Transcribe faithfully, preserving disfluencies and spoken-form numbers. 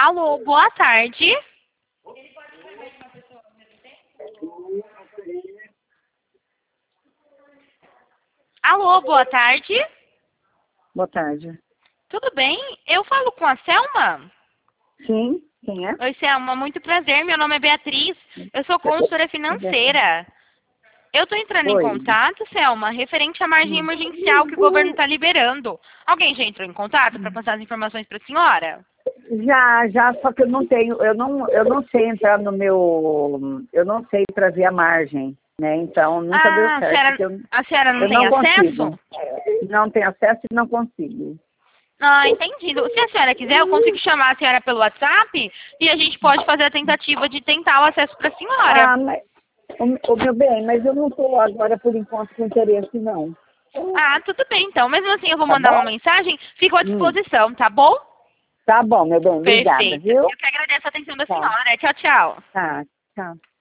Alô, boa tarde. Alô, boa tarde. Boa tarde. Tudo bem? Eu falo com a Selma? Sim, quem é? Oi, Selma, muito prazer. Meu nome é Beatriz. Eu sou consultora financeira. Eu estou entrando em Oi. contato, Selma, referente à margem emergencial que o governo está liberando. Alguém já entrou em contato para passar as informações para a senhora? Já, já, só que eu não tenho, eu não, eu não sei entrar no meu, eu não sei trazer a margem, né? Então nunca deu Ah, a certo. senhora, porque Eu, a senhora não eu tem não acesso? consigo. Não tenho acesso e não consigo. Ah, entendido. Se a senhora quiser, eu consigo chamar a senhora pelo WhatsApp e a gente pode fazer a tentativa de tentar o acesso para a senhora. Ah, mas, o, o meu bem, mas eu não estou agora por enquanto com interesse, não. Ah, tudo bem então. Mesmo assim, eu vou Tá mandar uma bom? mensagem. Fico à Hum. disposição, tá bom? Tá bom, meu bem, obrigada, Perfeito. viu? Eu que agradeço a atenção da Tá, senhora. Tchau, tchau. tá, tchau.